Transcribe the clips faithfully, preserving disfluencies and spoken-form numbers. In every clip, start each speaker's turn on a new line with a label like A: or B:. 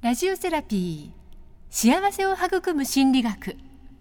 A: ラジオセラピー、幸せを育む心理学。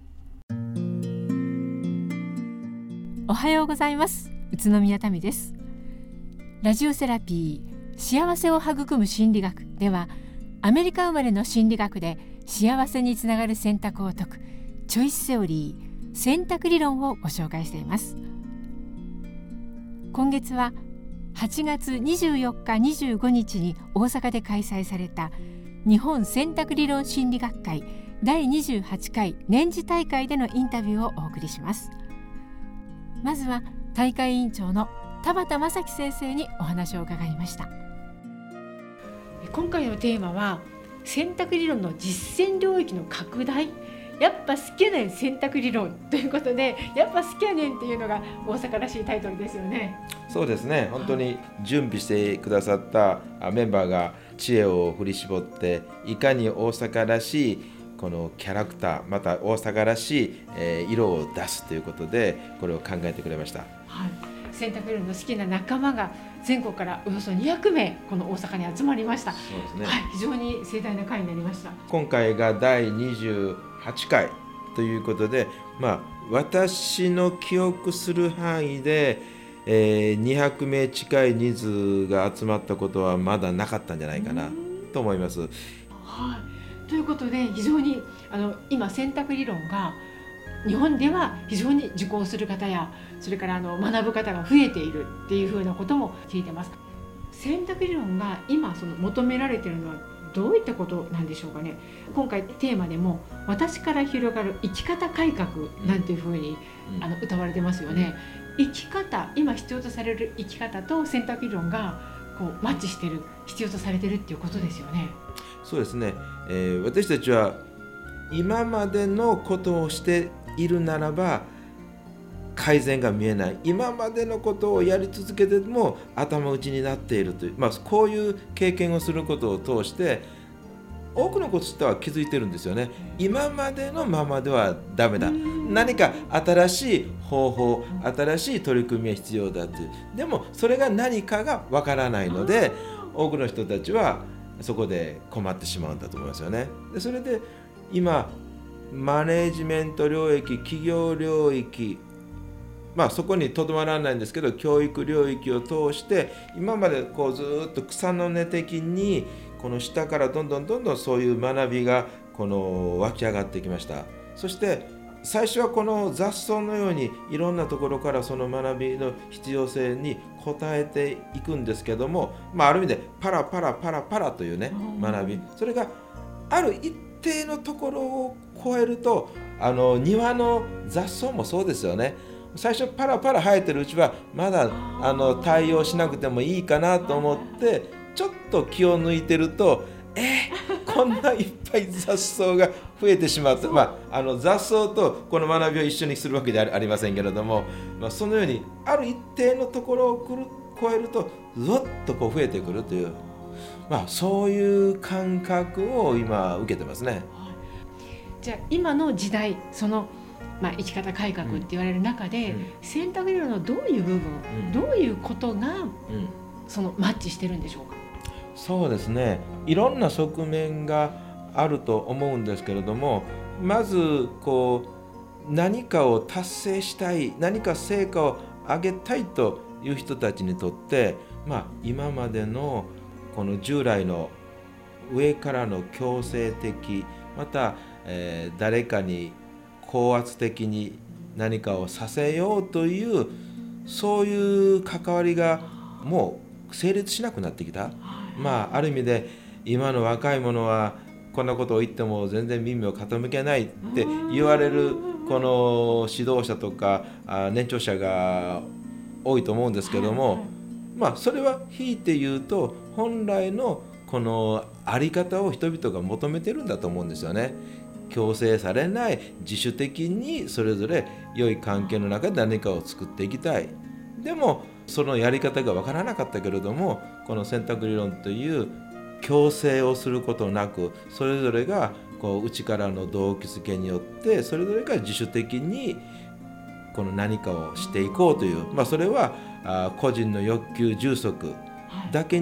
A: おはようございます。宇都宮民です。ラジオセラピー、幸せを育む心理学では、アメリカ生まれの心理学で幸せにつながる選択を説くチョイスセオリー、選択理論をご紹介しています。今月ははちがつにじゅうよっか、にじゅうごにちに大阪で開催された日本選択理論心理学会だいにじゅうはちかい年次大会でのインタビューをお送りします。まずは大会委員長の田畑正樹先生にお話を伺いました。
B: 今回のテーマは選択理論の実践領域の拡大、やっぱ好きやねん選択理論ということで、やっぱ好きやねんっていうのが大阪らしいタイトルですよね。
C: そうですね、本当に準備してくださったメンバーが知恵を振り絞って、いかに大阪らしいこのキャラクター、また大阪らしい色を出すということで、これを考えてくれました。
B: はい、選択理論の好きな仲間が全国からおよそにひゃくめいこの大阪に集まりました。
C: そうですね、
B: はい、非常に盛大な会になりました。
C: 今回がだいにじゅうはちかいということで、まあ、私の記憶する範囲で、えー、にひゃくめい近い人数が集まったことはまだなかったんじゃないかなと思います。
B: はい、ということで、非常にあの今選択理論が日本では非常に受講する方や、それからあの学ぶ方が増えているっていうふうなことも聞いてます。選択理論が今その求められているのはどういったことなんでしょうかね。今回テーマでも私から広がる生き方改革なんていうふうに、うん、あの歌われてますよね。生き方、今必要とされる生き方と選択理論がこうマッチしている、必要とされているっていうことですよね。
C: そうですね、えー、私たちは今までのことをしているならば改善が見えない、今までのことをやり続けても頭打ちになっているという、まあ、こういう経験をすることを通して多くのことは気づいてるんですよね。今までのままではダメだ、何か新しい方法、新しい取り組みが必要だという。でもそれが何かがわからないので、多くの人たちはそこで困ってしまうんだと思いますよね。でそれで今マネージメント領域、企業領域、まあ、そこにとどまらないんですけど、教育領域を通して今までこうずっと草の根的にこの下からどんどんどんどんそういう学びがこの湧き上がってきました。そして最初はこの雑草のようにいろんなところからその学びの必要性に応えていくんですけども、まあ、ある意味でパラパラパラパラというね学び、それがある一定のところを超えると、あの庭の雑草もそうですよね。最初パラパラ生えてるうちはまだあの対応しなくてもいいかなと思ってちょっと気を抜いてると、えー、こんないっぱい雑草が増えてしまって、まあ、あの雑草とこの学びを一緒にするわけではありませんけれども、まあ、そのようにある一定のところをくる超えるとずっとこう増えてくるという、まあ、そういう感覚を今受けてますね。
B: じゃあ今の時代、そのまあ、生き方改革って言われる中で、うん、選択理論のどういう部分、うん、どういうことが、うん、そのマッチしてるんでしょうか。
C: そうですね、いろんな側面があると思うんですけれども、まずこう何かを達成したい、何か成果を上げたいという人たちにとって、まあ、今までのこの従来の上からの強制的、また、えー、誰かに高圧的に何かをさせようというそういう関わりがもう成立しなくなってきた。まあある意味で今の若い者はこんなことを言っても全然耳を傾けないって言われるこの指導者とか年長者が多いと思うんですけども、まあそれは引いて言うと本来のこのあり方を人々が求めてるんだと思うんですよね。強制されない自主的にそれぞれ良い関係の中で何かを作っていきたい。でもそのやり方が分からなかったけれども、この選択理論という強制をすることなく、それぞれがこう内からの動機づけによってそれぞれが自主的にこの何かをしていこうという、まあ、それは個人の欲求充足だけに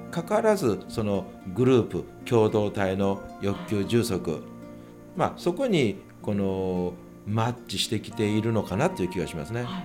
C: かかわらずそのグループ共同体の欲求充足、まあ、そこにこのマッチしてきているのかなという気がしますね。
B: はい、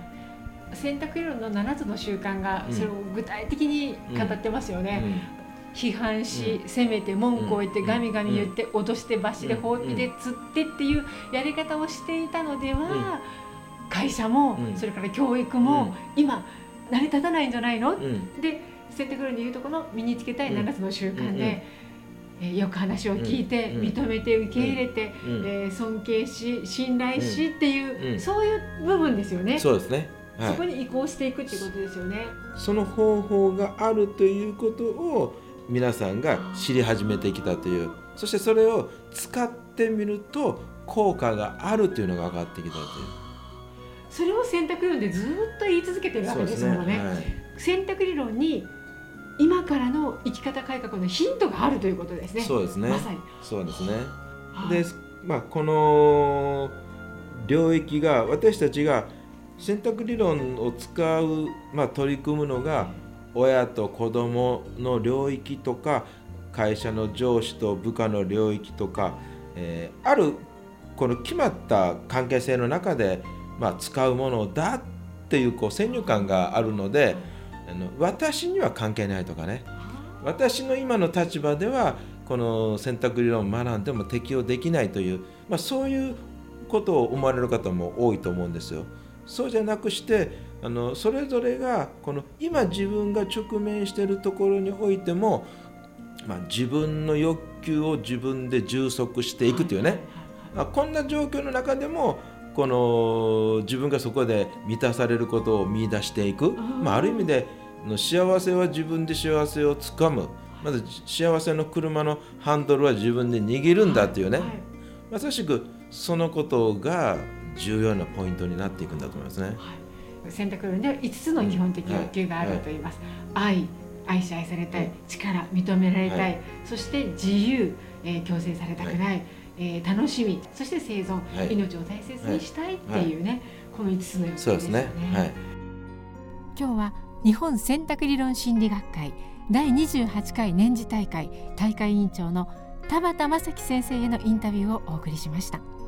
B: 選択理論のななつの習慣がそれを具体的に語ってますよね。うんうん、批判し、うん、責めて文句を言って、うん、ガミガミ言って、うん、脅して罰でほうきで釣ってっていうやり方をしていたのでは、うん、会社も、うん、それから教育も、うん、今成り立たないんじゃないの、うん、で選択理論でいうとこの身につけたいななつの習慣で、うんうんえー、よく話を聞いて、うん、認めて受け入れて、うんえー、尊敬し信頼しっていう、うん、そういう部分ですよね。
C: そうですね、
B: はい、そこに移行していくっていうことですよね。
C: その方法があるということを皆さんが知り始めてきたという、そしてそれを使ってみると効果があるというのが分かってきたという、
B: それを選択理論でずっと言い続けてるわけですもんね。はい、選択理論に今からの生き方改革のヒントがあるということですね。
C: そうですね。
B: まさに。
C: そうですね。で、まあ、この領域が私たちが選択理論を使う、まあ、取り組むのが親と子供の領域とか会社の上司と部下の領域とか、えー、あるこの決まった関係性の中で、まあ、使うものだっていう、こう先入観があるので、あの私には関係ないとかね、私の今の立場ではこの選択理論を学んでも適用できないという、まあ、そういうことを思われる方も多いと思うんですよ。そうじゃなくしてあのそれぞれがこの今自分が直面しているところにおいても、まあ、自分の欲求を自分で充足していくというね、まあ、こんな状況の中でもこの自分がそこで満たされることを見出していく、まあ、ある意味で幸せは自分で幸せをつかむ、まず幸せの車のハンドルは自分で握るんだというね、はいはい、まさしくそのことが重要なポイントになっていくんだと思いますね。はい、
B: 選択理論ではいつつの基本的欲求があると言います。はい、愛、愛し愛されたい、力、認められたい、はい、そして自由、えー、強制されたくない、はいえー、楽しみ、そして生存、はい、命を大切にしたいっていうね、はい、このいつつの欲求ですよね。そうですね。はい、
A: 今日は日本選択理論心理学会だいにじゅうはちかい年次大会大会委員長の田畑正樹先生へのインタビューをお送りしました。